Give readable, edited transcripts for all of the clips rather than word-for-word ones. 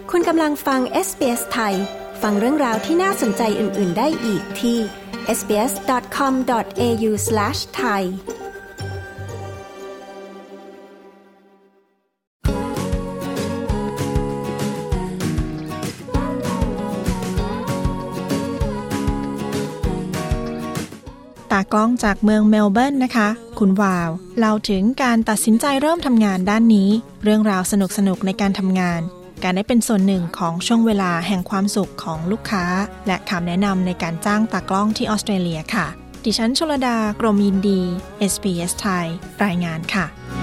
คุณกำลังฟัง SBS ไทยฟังเรื่องราวที่น่าสนใจอื่นๆได้อีกที่ sbs.com.au/thai ตากล้องจากเมืองเมลเบิร์นนะคะคุณวาวเล่าถึงการตัดสินใจเริ่มทำงานด้านนี้เรื่องราวสนุกๆในการทำงานการได้เป็นส่วนหนึ่งของช่วงเวลาแห่งความสุขของลูกค้าและคำแนะนำในการจ้างตากล้องที่ออสเตรเลียค่ะดิฉันชลดากรมยินดี SBS ไทยรายงานค่ะ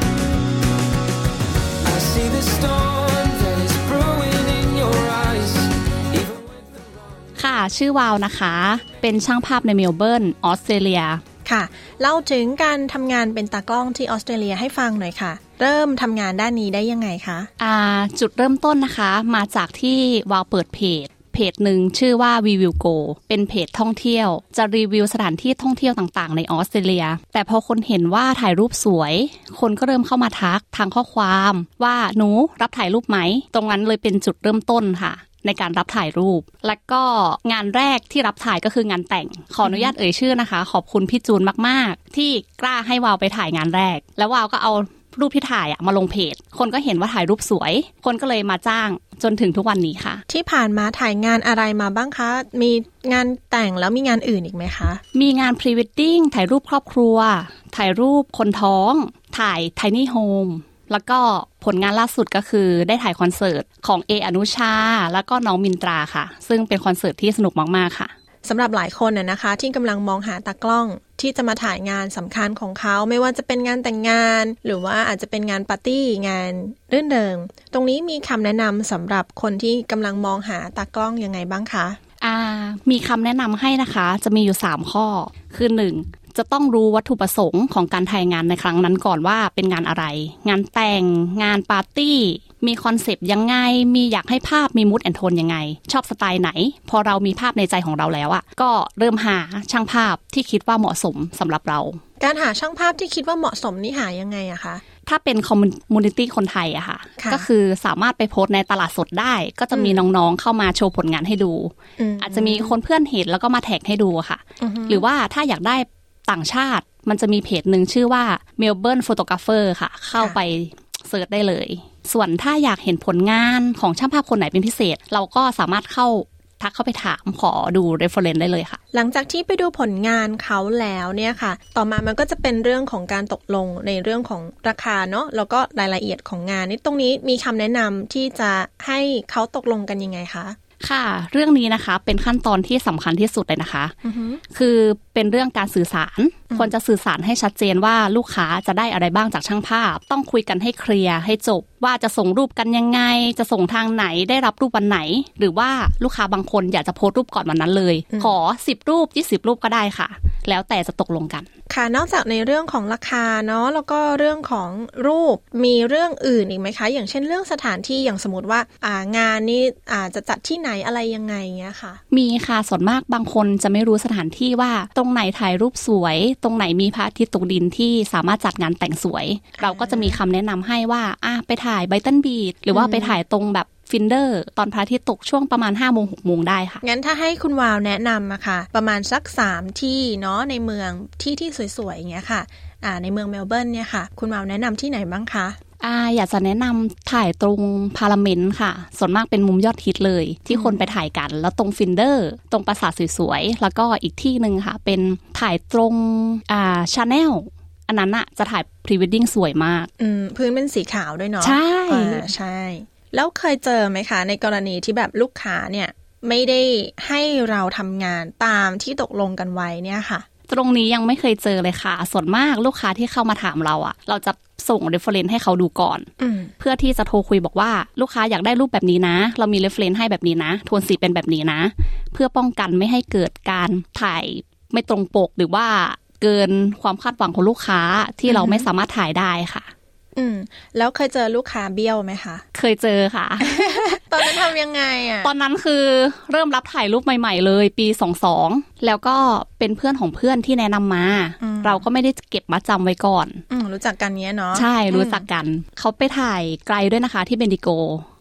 ค่ะชื่อวาวนะคะเป็นช่างภาพในเมลเบิร์นออสเตรเลียค่ะเล่าถึงการทำงานเป็นตากล้องที่ออสเตรเลียให้ฟังหน่อยค่ะเริ่มทำงานด้านนี้ได้ยังไงคะจุดเริ่มต้นนะคะมาจากที่วาวเปิดเพจหนึ่งชื่อว่า We Will Go เป็นเพจท่องเที่ยวจะรีวิวสถานที่ท่องเที่ยวต่างๆในออสเตรเลียแต่พอคนเห็นว่าถ่ายรูปสวยคนก็เริ่มเข้ามาทักทางข้อความว่าหนูรับถ่ายรูปไหมตรงนั้นเลยเป็นจุดเริ่มต้นค่ะในการรับถ่ายรูปและก็งานแรกที่รับถ่ายก็คืองานแต่งขออนุญาตเอ่ยชื่อนะคะขอบคุณพี่จูนมากๆที่กล้าให้วาวไปถ่ายงานแรกแล้ววาวก็เอารูปที่ถ่ายมาลงเพจคนก็เห็นว่าถ่ายรูปสวยคนก็เลยมาจ้างจนถึงทุกวันนี้ค่ะที่ผ่านมาถ่ายงานอะไรมาบ้างคะมีงานแต่งแล้วมีงานอื่นอีกไหมคะมีงานพรีเวดดิ้งถ่ายรูปครอบครัวถ่ายรูปคนท้องถ่ายไทนี่โฮมแล้วก็ผลงานล่าสุดก็คือได้ถ่ายคอนเสิร์ตของเออนุชาแล้วก็น้องมินตราค่ะซึ่งเป็นคอนเสิร์ตที่สนุกมากๆค่ะสำหรับหลายคนนะคะที่กำลังมองหาตากล้องที่จะมาถ่ายงานสำคัญของเขาไม่ว่าจะเป็นงานแต่งงานหรือว่าอาจจะเป็นงานปาร์ตี้งานรื่นเริงตรงนี้มีคำแนะนำสำหรับคนที่กำลังมองหาตากล้องยังไงบ้างคะมีคำแนะนำให้นะคะจะมีอยู่3ข้อคือ1จะต้องรู้วัตถุประสงค์ของการถ่ายงานในครั้งนั้นก่อนว่าเป็นงานอะไรงานแต่งงานปาร์ตี้มีคอนเซปต์ยังไงมีอยากให้ภาพมีมูดแอนด์โทนยังไงชอบสไตล์ไหนพอเรามีภาพในใจของเราแล้วก็เริ่มหาช่างภาพที่คิดว่าเหมาะสมสำหรับเราการหาช่างภาพที่คิดว่าเหมาะสมนี่หายังไงอะคะถ้าเป็นคอมมูนิตี้คนไทยค่ะก็คือสามารถไปโพสต์ในตลาดสดได้ก็จะมีน้องๆเข้ามาโชว์ผลงานให้ดูอาจจะมีคนเพื่อนเห็นแล้วก็มาแท็กให้ดูค่ะหรือว่าถ้าอยากได้ต่างชาติมันจะมีเพจหนึ่งชื่อว่า Melbourne Photographer ค่ะเข้าไปเสิร์ชได้เลยส่วนถ้าอยากเห็นผลงานของช่างภาพคนไหนเป็นพิเศษเราก็สามารถทักเข้าไปถามขอดู reference ได้เลยค่ะหลังจากที่ไปดูผลงานเขาแล้วเนี่ยค่ะต่อมามันก็จะเป็นเรื่องของการตกลงในเรื่องของราคาเนาะแล้วก็รายละเอียดของงานนี่ตรงนี้มีคำแนะนำที่จะให้เขาตกลงกันยังไงคะค่ะเรื่องนี้นะคะเป็นขั้นตอนที่สำคัญที่สุดเลยนะคะคือเป็นเรื่องการสื่อสารควรจะสื่อสารให้ชัดเจนว่าลูกค้าจะได้อะไรบ้างจากช่างภาพต้องคุยกันให้เคลียร์ให้จบว่าจะส่งรูปกันยังไงจะส่งทางไหนได้รับรูปวันไหนหรือว่าลูกค้าบางคนอยากจะโพสต์รูปก่อนวันนั้นเลยขอ10รูป20รูปก็ได้ค่ะแล้วแต่จะตกลงกันค่ะนอกจากในเรื่องของราคาเนาะแล้วก็เรื่องของรูปมีเรื่องอื่นอีกไหมคะอย่างเช่นเรื่องสถานที่อย่างสมมติว่างานนี้จะจัดที่ไหนอะไรยังไงเงี้ยค่ะมีค่ะส่วนมากบางคนจะไม่รู้สถานที่ว่าตรงไหนถ่ายรูปสวยตรงไหนมีพระอาทิตย์ตกดินที่สามารถจัดงานแต่งสวยเราก็จะมีคำแนะนำให้ว่าไปถ่ายไบตันบีชหรือว่าไปถ่ายตรงแบบฟินเดอร์ตอนพระอาทิตย์ตกช่วงประมาณ 5-6 โมงได้ค่ะงั้นถ้าให้คุณวาวแนะนำอะค่ะประมาณสัก3ที่เนาะในเมืองที่สวยๆอย่างเงี้ยค่ะในเมืองเมลเบิร์นเนี่ยค่ะคุณวาวแนะนำที่ไหนบ้างคะอยากจะแนะนำถ่ายตรงพาร์ลิเมนต์ค่ะส่วนมากเป็นมุมยอดฮิตเลยที่คนไปถ่ายกันแล้วตรงฟินเดอร์ตรงปราสาทสวยๆแล้วก็อีกที่นึงค่ะเป็นถ่ายตรงชาแนลอันนั้นอะจะถ่ายพรีเวดดิ้งสวยมากพื้นเป็นสีขาวด้วยเนาะใช่ใช่แล้วเคยเจอไหมคะในกรณีที่แบบลูกค้าเนี่ยไม่ได้ให้เราทำงานตามที่ตกลงกันไว้เนี่ยค่ะตรงนี้ยังไม่เคยเจอเลยค่ะส่วนมากลูกค้าที่เข้ามาถามเราเราจะส่ง reference ให้เขาดูก่อนเพื่อที่จะโทรคุยบอกว่าลูกค้าอยากได้รูปแบบนี้นะเรามี reference ให้แบบนี้นะโทนสีเป็นแบบนี้นะเพื่อป้องกันไม่ให้เกิดการถ่ายไม่ตรงปกหรือว่าเกินความคาดหวังของลูกค้าที่เราไม่สามารถถ่ายได้ค่ะแล้วเคยเจอลูกค้าเบี้ยวไหมคะเคยเจอค่ะตอนนั้นทำยังไงตอนนั้นคือเริ่มรับถ่ายรูปใหม่ๆเลยปี22แล้วก็เป็นเพื่อนของเพื่อนที่แนะนำมาเราก็ไม่ได้เก็บมาจำไว้ก่อนรู้จักกันเนี้ยเนาะใช่รู้จักกันเขาไปถ่ายไกลด้วยนะคะที่เบนดิโก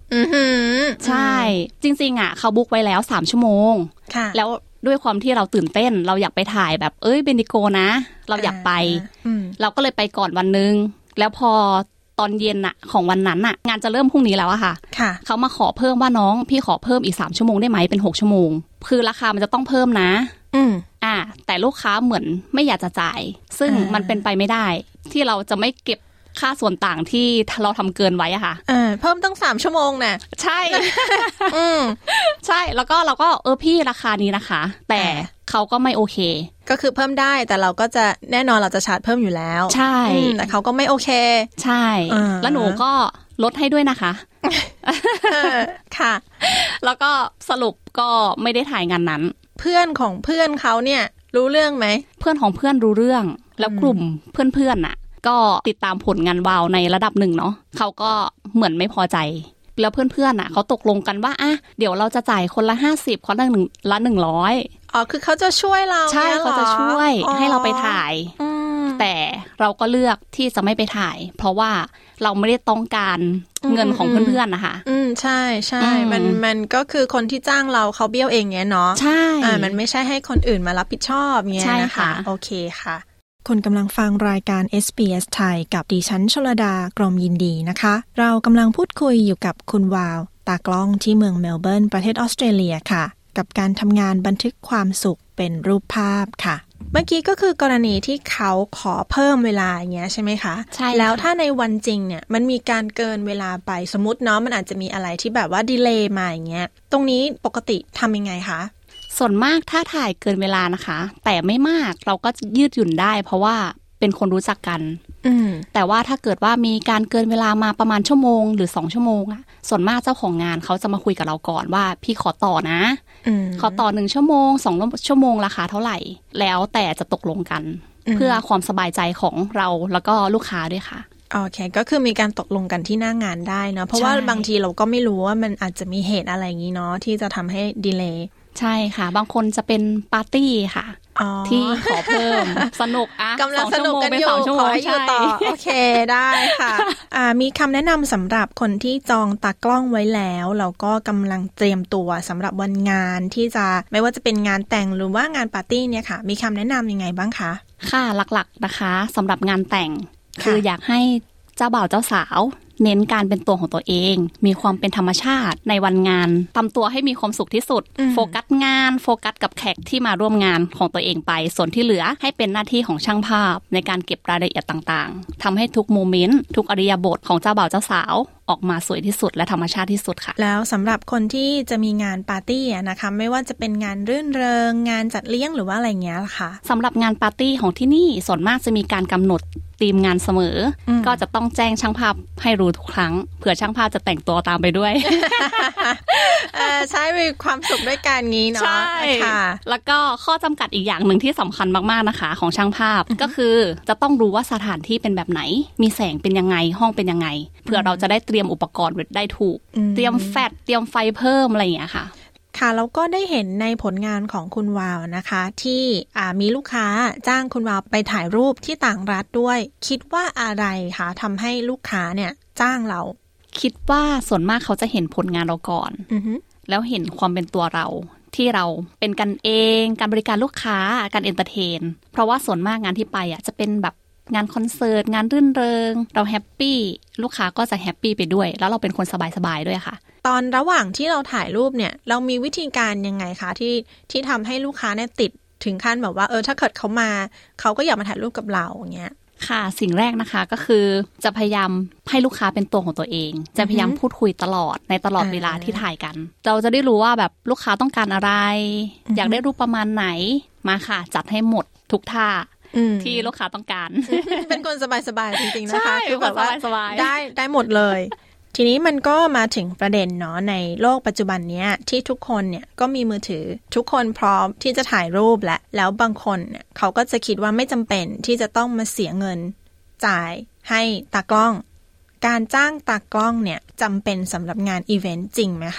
ใช่จริงๆอ่ะเขาบุ๊กไว้แล้ว3ชั่วโมงแล้วด้วยความที่เราตื่นเต้นเราอยากไปถ่ายแบบเบนดิโกนะเราอยากไปเราก็เลยไปก่อนวันนึงแล้วพอตอนเย็นน่ะของวันนั้นน่ะงานจะเริ่มพรุ่งนี้แล้วอะค่ะเขามาขอเพิ่มว่าน้องพี่ขอเพิ่มอีก3ชั่วโมงได้ไหมเป็น6ชั่วโมงคือราคามันจะต้องเพิ่มนะแต่ลูกค้าเหมือนไม่อยากจะจ่ายซึ่งมันเป็นไปไม่ได้ที่เราจะไม่เก็บค่าส่วนต่างที่เราทำเกินไว้อะค่ะเพิ่มตั้ง3ชั่วโมงน่ะใช่ ใช่แล้วก็เราก็พี่ราคานี้นะคะแต่เขาก็ไม่โอเคก็คือเพิ่มได้แต่เราก็จะแน่นอนเราจะชาร์จเพิ่มอยู่แล้วใช่แต่เขาก็ไม่โอเคใช่แล้วหนูก็ลดให้ด้วยนะคะค่ะแล้วก็สรุปก็ไม่ได้ถ่ายงานนั้นเพื่อนของเพื่อนเขาเนี่ยรู้เรื่องไหมเพื่อนของเพื่อนรู้เรื่องแล้วกลุ่มเพื่อนๆน่ะก็ติดตามผลงานวาวในระดับหนึ่งเนาะเขาก็เหมือนไม่พอใจแล้วเพื่อนๆน่ะเขาตกลงกันว่าเดี๋ยวเราจะจ่ายคนละ50คนละ100 คือเขาจะช่วยเราใช่เขาจะช่วยให้เราไปถ่ายแต่เราก็เลือกที่จะไม่ไปถ่ายเพราะว่าเราไม่ได้ต้องการเงินของเพื่อนๆนะคะใช่ใช่มันก็คือคนที่จ้างเราเขาเบี้ยวเองเงี้ยเนาะใช่มันไม่ใช่ให้คนอื่นมารับผิดชอบเงี้ยนะคะโอเคค่ะคุณกำลังฟังรายการ SBS ไทยกับดิฉันชลดากรมยินดีนะคะเรากำลังพูดคุยอยู่กับคุณวาวตากล้องที่เมืองเมลเบิร์นประเทศออสเตรเลียค่ะกับการทำงานบันทึกความสุขเป็นรูปภาพค่ะเมื่อกี้ก็คือกรณีที่เขาขอเพิ่มเวลาอย่างเงี้ยใช่ไหมคะใช่แล้วถ้าในวันจริงเนี่ยมันมีการเกินเวลาไปสมมติเนาะมันอาจจะมีอะไรที่แบบว่าดีเลย์มาอย่างเงี้ยตรงนี้ปกติทำยังไงคะส่วนมากถ้าถ่ายเกินเวลานะคะแต่ไม่มากเราก็ยืดหยุ่นได้เพราะว่าเป็นคนรู้จักกันแต่ว่าถ้าเกิดว่ามีการเกินเวลามาประมาณชั่วโมงหรือ2ชั่วโมงอะส่วนมากเจ้าของงานเขาจะมาคุยกับเราก่อนว่าพี่ขอต่อนะขอต่อ1ชั่วโมง2ชั่วโมงราคาเท่าไหร่แล้วแต่จะตกลงกันเพื่อความสบายใจของเราแล้วก็ลูกค้าด้วยค่ะโอเคก็คือมีการตกลงกันที่หน้างานได้เนาะเพราะว่าบางทีเราก็ไม่รู้ว่ามันอาจจะมีเหตุอะไรอย่างนี้เนาะที่จะทำให้ดีเลย์ใช่ค่ะบางคนจะเป็นปาร์ตี้ค่ะที่ขอเพิ่มสนุกกำลังสนุกกันอยู่ขออยู่ต่อโอเคได้ค่ะมีคำแนะนำสำหรับคนที่จองตากล้องไว้แล้วแล้วก็กำลังเตรียมตัวสำหรับวันงานที่จะไม่ว่าจะเป็นงานแต่งหรือว่างานปาร์ตี้เนี่ยค่ะมีคำแนะนำยังไงบ้างคะค่ะหลักๆนะคะสำหรับงานแต่งคืออยากให้เจ้าบ่าวเจ้าสาวเน้นการเป็นตัวของตัวเองมีความเป็นธรรมชาติในวันงานทำตัวให้มีความสุขที่สุดโฟกัสงานโฟกัสกับแขกที่มาร่วมงานของตัวเองไปส่วนที่เหลือให้เป็นหน้าที่ของช่างภาพในการเก็บรายละเอียดต่างๆทำให้ทุกโมเมนต์ทุกอิริยาบถของเจ้าบ่าวเจ้าสาวออกมาสวยที่สุดและธรรมชาติที่สุดค่ะแล้วสำหรับคนที่จะมีงานปาร์ตี้นะคะไม่ว่าจะเป็นงานรื่นเริงงานจัดเลี้ยงหรือว่าอะไรเงี้ยค่ะสำหรับงานปาร์ตี้ของที่นี่ส่วนมากจะมีการกำหนดธีมงานเสมอก็จะต้องแจ้งช่างภาพให้รู้ทุกครั้งเผื่อช่างภาพจะแต่งตัวตามไปด้วยใช่มีความสุขด้วยกันงี้เนาะใช่ค่ะแล้วก็ข้อจำกัดอีกอย่างหนึ่งที่สำคัญมากๆนะคะของช่างภาพก็คือจะต้องรู้ว่าสถานที่เป็นแบบไหนมีแสงเป็นยังไงห้องเป็นยังไงเพื่อเราจะได้เตรียมอุปกรณ์ได้ถูกเตรียมแฟลชเตรียมไฟเพิ่มอะไรอย่างเงี้ยค่ะค่ะแล้วก็ได้เห็นในผลงานของคุณวาวนะคะที่มีลูกค้าจ้างคุณวาวไปถ่ายรูปที่ต่างรัฐด้วยคิดว่าอะไรคะทำให้ลูกค้าเนี่ยจ้างเราคิดว่าส่วนมากเขาจะเห็นผลงานเราก่อนแล้วเห็นความเป็นตัวเราที่เราเป็นกันเองการบริการลูกค้าการเอนเตอร์เทนเพราะว่าส่วนมากงานที่ไปจะเป็นแบบงานคอนเสิร์ตงานรื่นเริงเราแฮปปี้ลูกค้าก็จะแฮปปี้ไปด้วยแล้วเราเป็นคนสบายๆด้วยค่ะตอนระหว่างที่เราถ่ายรูปเนี่ยเรามีวิธีการยังไงคะที่ทำให้ลูกค้าเนี่ยติดถึงขั้นแบบว่าถ้าเกิดเขามาเขาก็อยากมาถ่ายรูปกับเราอย่างเงี้ยค่ะสิ่งแรกนะคะก็คือจะพยายามให้ลูกค้าเป็นตัวของตัวเองจะพยายามพูดคุยตลอดในตลอดเวลาที่ถ่ายกันเราจะได้รู้ว่าแบบลูกค้าต้องการอะไรอยากได้รูปประมาณไหนมาค่ะจัดให้หมดทุกท่าที่ลูกค้าต้องการเป็นคนสบายๆจริงๆนะคะคือแบบว่าได้หมดเลยทีนี้มันก็มาถึงประเด็นเนาะในโลกปัจจุบันนี้ที่ทุกคนเนี่ยก็มีมือถือทุกคนพร้อมที่จะถ่ายรูปแล้วบางคนเนี่ยเขาก็จะคิดว่าไม่จำเป็นที่จะต้องมาเสียเงินจ่ายให้ตากล้องการจ้างตากล้องเนี่ยจำเป็นสำหรับงานอีเวนต์จริงไหมคะ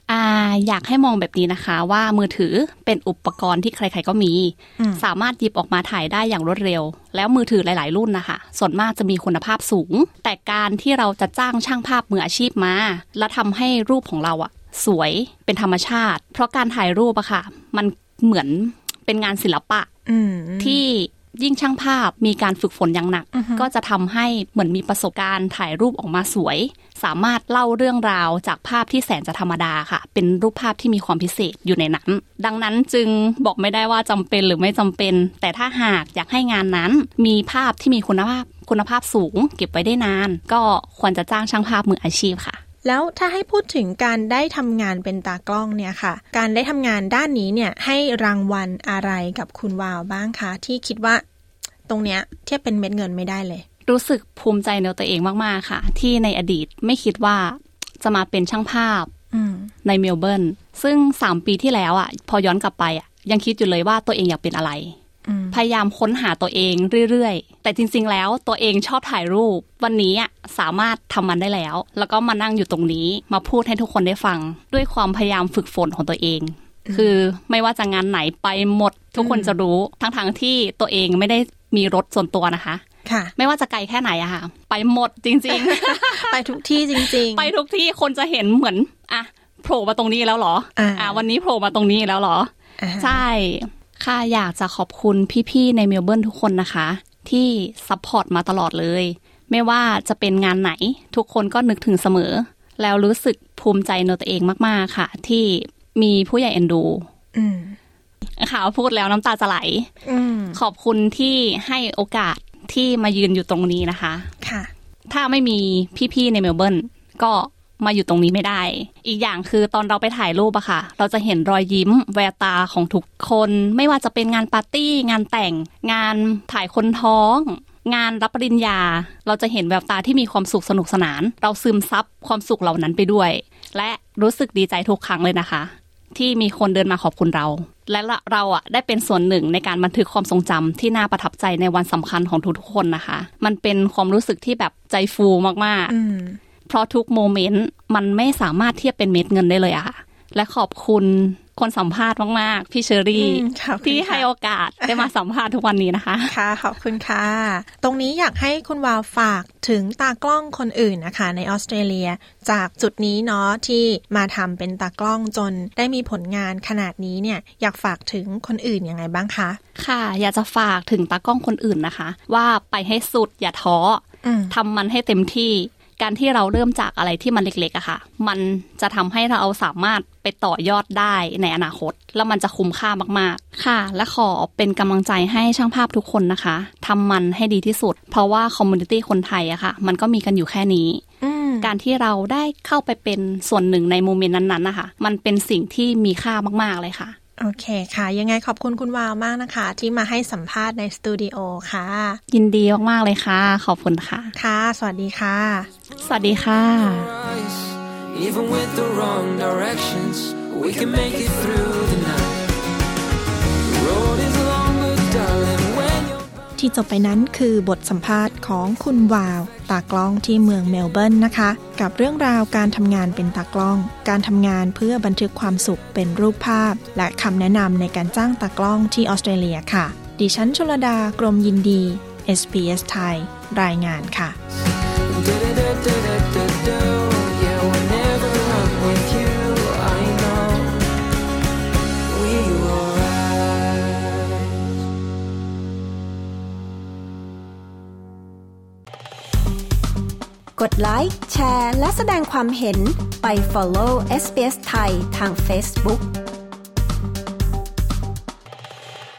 อยากให้มองแบบนี้นะคะว่ามือถือเป็นอุปกรณ์ที่ใครๆก็มีสามารถหยิบออกมาถ่ายได้อย่างรวดเร็วแล้วมือถือหลายๆรุ่นนะคะส่วนมากจะมีคุณภาพสูงแต่การที่เราจะจ้างช่างภาพมืออาชีพมาแล้วทำให้รูปของเราสวยเป็นธรรมชาติเพราะการถ่ายรูปอะค่ะมันเหมือนเป็นงานศิลปะที่ยิ่งช่างภาพมีการฝึกฝนอย่างหนักก็จะทำให้เหมือนมีประสบการณ์ถ่ายรูปออกมาสวยสามารถเล่าเรื่องราวจากภาพที่แสนจะธรรมดาค่ะเป็นรูปภาพที่มีความพิเศษอยู่ในนั้นดังนั้นจึงบอกไม่ได้ว่าจำเป็นหรือไม่จำเป็นแต่ถ้าหากอยากให้งานนั้นมีภาพที่มีคุณภาพสูงเก็บไว้ได้นานก็ควรจะจ้างช่างภาพมืออาชีพค่ะแล้วถ้าให้พูดถึงการได้ทำงานเป็นตากล้องเนี่ยค่ะการได้ทำงานด้านนี้เนี่ยให้รางวัลอะไรกับคุณวาวบ้างคะที่คิดว่าตรงเนี้ยเทียบเป็นเม็ดเงินไม่ได้เลยรู้สึกภูมิใจในตัวเองมากๆค่ะที่ในอดีตไม่คิดว่าจะมาเป็นช่างภาพในเมลเบิร์นซึ่ง3 ปีที่แล้วพอย้อนกลับไปยังคิดอยู่เลยว่าตัวเองอยากเป็นอะไรพยายามค้นหาตัวเองเรื่อยๆแต่จริงๆแล้วตัวเองชอบถ่ายรูปวันนี้สามารถทำมันได้แล้วก็มานั่งอยู่ตรงนี้มาพูดให้ทุกคนได้ฟังด้วยความพยายามฝึกฝนของตัวเองคือไม่ว่าจะงานไหนไปหมดทุกคนจะรู้ทั้งที่ตัวเองไม่ได้มีรถส่วนตัวนะคะไม่ว่าจะไกลแค่ไหนค่ะไปหมดจริงๆไปทุกที่จริงๆไปทุกที่คนจะเห็นเหมือนโผล่มาตรงนี้แล้วเหรอวันนี้โผล่มาตรงนี้แล้วเหรอใช่ค่ะอยากจะขอบคุณพี่ๆในเมลเบิร์นทุกคนนะคะที่ซัพพอร์ตมาตลอดเลยไม่ว่าจะเป็นงานไหนทุกคนก็นึกถึงเสมอแล้วรู้สึกภูมิใจในตัวเองมากๆค่ะที่มีผู้ใหญ่เอ็นดูค่ะพูดแล้วน้ำตาจะไหลขอบคุณที่ให้โอกาสที่มายืนอยู่ตรงนี้นะคะค่ะถ้าไม่มีพี่ๆในเมลเบิร์นก็มาอยู่ตรงนี้ไม่ได้อีกอย่างคือตอนเราไปถ่ายรูปค่ะเราจะเห็นรอยยิ้มแววตาของทุกคนไม่ว่าจะเป็นงานปาร์ตี้งานแต่งงานถ่ายคนท้องงานรับปริญญาเราจะเห็นแววตาที่มีความสุขสนุกสนานเราซึมซับความสุขเหล่านั้นไปด้วยและรู้สึกดีใจทุกครั้งเลยนะคะที่มีคนเดินมาขอบคุณเราและเราได้เป็นส่วนหนึ่งในการบันทึกความทรงจำที่น่าประทับใจในวันสำคัญของทุกๆคนนะคะมันเป็นความรู้สึกที่แบบใจฟูมากๆเพราะทุกโมเมนต์มันไม่สามารถเทียบเป็นเม็ดเงินได้เลยค่ะและขอบคุณคนสัมภาษณ์มากๆพี่เชอรี่ที่ให้โอกาสได้มาสัมภาษณ์ทุกวันนี้นะคะค่ะขอบคุณค่ะตรงนี้อยากให้คุณวาวฝากถึงตากล้องคนอื่นนะคะในออสเตรเลียจากจุดนี้เนาะที่มาทำเป็นตากล้องจนได้มีผลงานขนาดนี้เนี่ยอยากฝากถึงคนอื่นยังไงบ้างคะค่ะอยากจะฝากถึงตากล้องคนอื่นนะคะว่าไปให้สุดอย่าท้อทำมันให้เต็มที่การที่เราเริ่มจากอะไรที่มันเล็กๆค่ะมันจะทำให้เราสามารถไปต่อยอดได้ในอนาคตแล้วมันจะคุ้มค่ามากๆค่ะและขอเป็นกำลังใจให้ช่างภาพทุกคนนะคะทำมันให้ดีที่สุดเพราะว่าคอมมูนิตี้คนไทยค่ะมันก็มีกันอยู่แค่นี้การที่เราได้เข้าไปเป็นส่วนหนึ่งในโมเมนต์นั้นๆนะคะมันเป็นสิ่งที่มีค่ามากๆเลยค่ะโอเคค่ะยังไงขอบคุณคุณวาวมากนะคะที่มาให้สัมภาษณ์ในสตูดิโอค่ะยินดีมากๆเลยค่ะขอบคุณค่ะค่ะสวัสดีค่ะสวัสดีค่ะ Even with the wrong directions we can make it through the night The road is long but darling when you're ที่จบไปนั้นคือบทสัมภาษณ์ของคุณวาวตากล้องที่เมืองเมลเบิร์นนะคะกับเรื่องราวการทำงานเป็นตากล้องการทำงานเพื่อบันทึกความสุขเป็นรูปภาพและคำแนะนำในการจ้างตากล้องที่ออสเตรเลียค่ะดิฉันชลดากรมยินดี SBS ไทยรายงานค่ะกดไลค์แชร์และแสดงความเห็นไป follow SBS ไทยทาง Facebook